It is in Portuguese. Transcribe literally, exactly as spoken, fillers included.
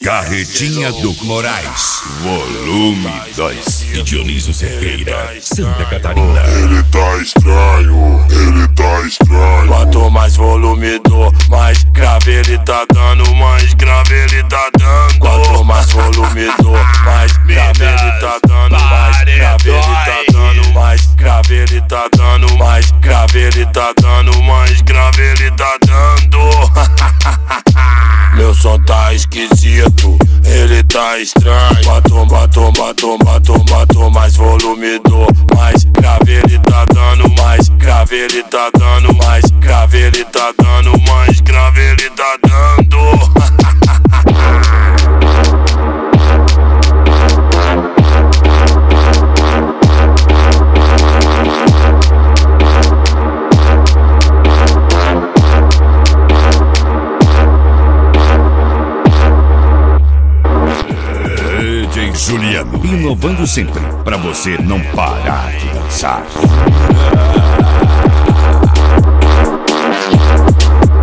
Carretinha do Moraes, volume dois. E Dionísio Cerqueira, Santa Catarina. Ele tá estranho, ele tá estranho. Quanto mais volume dou, mais grave ele tá dando, mais grave ele tá dando. Quanto mais volume dou, mais grave ele tá dando, mais grave ele tá dando, mais grave ele tá dando, mais grave ele tá dando, mais grave ele tá dando. Meu som tá esquisito, ele tá estranho. Quanto, quanto, quanto, quanto, quanto mais volume dou, mais grave ele tá dando, mais grave ele tá dando, mais grave ele tá dando, mais grave ele tá dando. D J Juliano, inovando sempre, pra você não parar de dançar.